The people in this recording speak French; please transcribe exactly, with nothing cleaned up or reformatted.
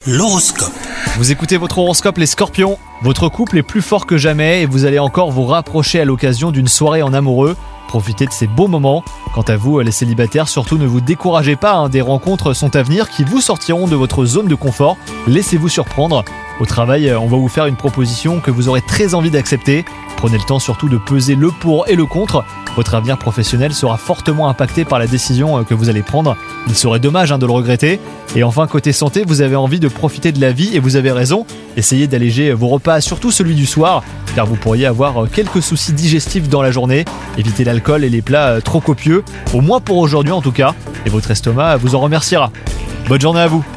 L'horoscope. Vous écoutez votre horoscope les scorpions. Votre couple est plus fort que jamais et vous allez encore vous rapprocher à l'occasion d'une soirée en amoureux. Profitez de ces beaux moments. Quant à vous, les célibataires, surtout ne vous découragez pas, hein, des rencontres sont à venir qui vous sortiront de votre zone de confort. Laissez-vous surprendre. Au travail, on va vous faire une proposition que vous aurez très envie d'accepter. Prenez le temps surtout de peser le pour et le contre. Votre avenir professionnel sera fortement impacté par la décision que vous allez prendre. Il serait dommage hein, de le regretter. Et enfin, côté santé, vous avez envie de profiter de la vie et vous avez raison. Essayez d'alléger vos repas, surtout celui du soir, car vous pourriez avoir quelques soucis digestifs dans la journée. Évitez l'alcool et les plats trop copieux, au moins pour aujourd'hui en tout cas. Et votre estomac vous en remerciera. Bonne journée à vous.